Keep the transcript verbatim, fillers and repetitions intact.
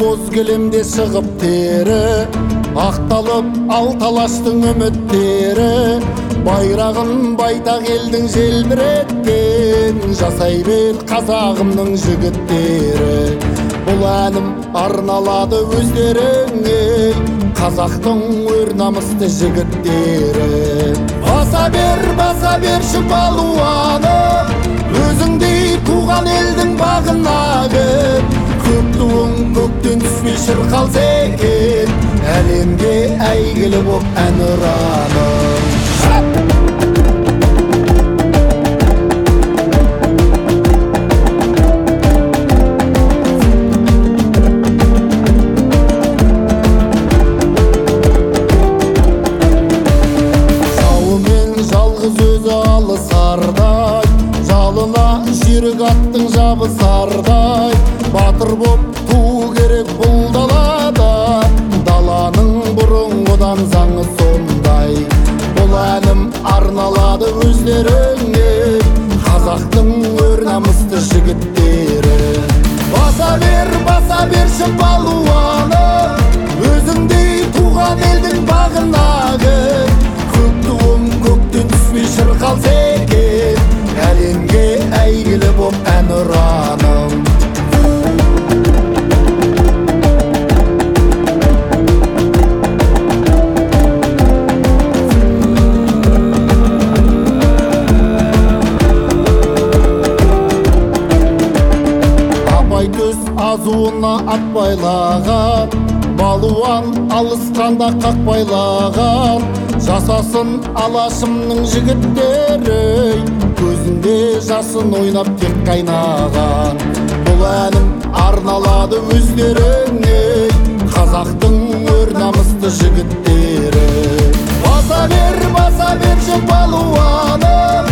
боз кілемде шығып тері, ақталып алталаштың үміттері, байрағын байтақ елдің желбіреткен, жасай бер қазағымның жігіттері. Бұл әнім арналады өздеріңе, қазақтың өр намысты жігіттері. Баса бер, баса берші балуаны, өзіңдей туған елдің бағынағы. Көк туың көктен түспей шырқалса екен, әлемге әйгілі боп әнұраның. Алысардай, жалына жүйрік аттың жабысардай, батыр боп туу керек бұл далада, даланың бұрынғыдан заңы сондай. Бұл әнім арналады өздеріңе, қазақтың өр намысты жігіттері. Баса бер, баса берші балуаны, өзіңдей туған елдің бағынағы. Көк туың көктен түспей шырқалса екен, әлемге әйгілі боп әнұраным. Абай төс азуына ат байлаған, балуан алысқанда қақ байлаған, жасасын алашымның жігіттері, көзінде жасын ойнап тек қайнаған. Бұл әнім арналады өздеріңе, қазақтың өр намысты жігіттері. Баса бер, баса берші балуаны,